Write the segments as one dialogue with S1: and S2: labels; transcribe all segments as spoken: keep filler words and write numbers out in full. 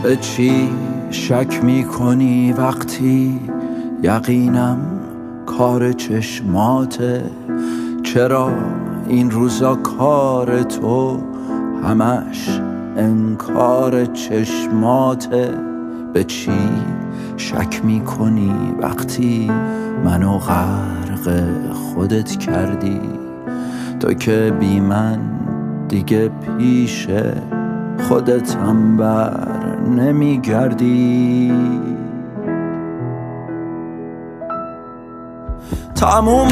S1: به چی شک میکنی وقتی یقینم کار چشماته؟ چرا این روزا کار تو همش انکار چشماته؟ به چی شک میکنی وقتی منو غرق خودت کردی؟ تو که بی من دیگه پیش خودت هم بر نمیگردی. تموم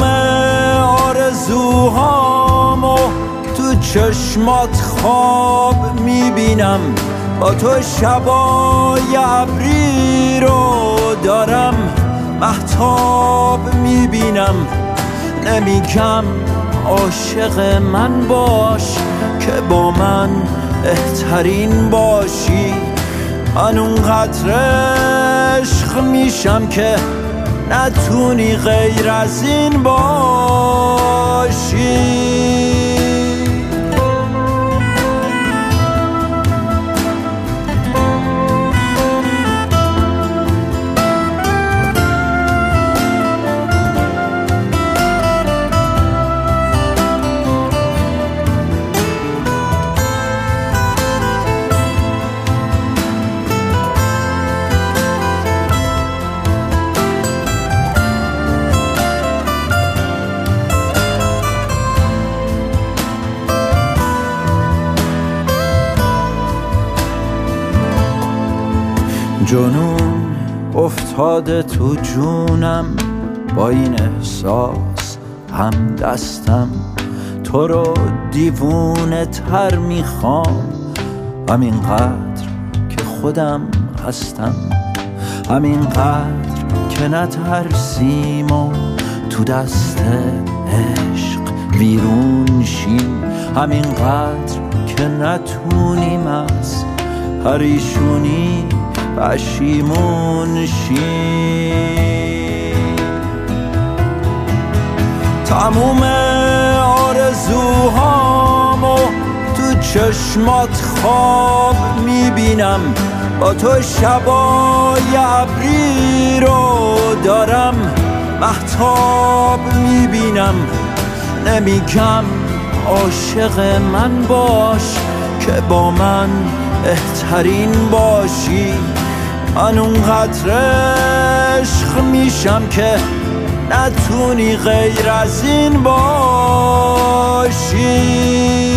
S1: آرزوهامو تو چشمات خواب میبینم، با تو شبای ابری رو دارم مهتاب میبینم. نمیگم عاشق من باش که با من بهترین باشی، من اونقدر عشق میشم که نتونی غیر از این باشی. جنون افتاده تو جونم، با این احساس هم دستم. تو رو دیوونه تر میخوام، همینقدر که خودم هستم، همینقدر که نترسیم و تو دست عشق ویرون شیم، همینقدر که نتونیم از پریشونی پشیمون شیم. تموم آرزوهامو تو چشمات خواب میبینم، با تو شبای ابری رو دارم مهتاب میبینم. نمیگم عاشق من باش که با من بهترین باشی، من اونقدر عشق میشم که نتونی غیر از این باشی.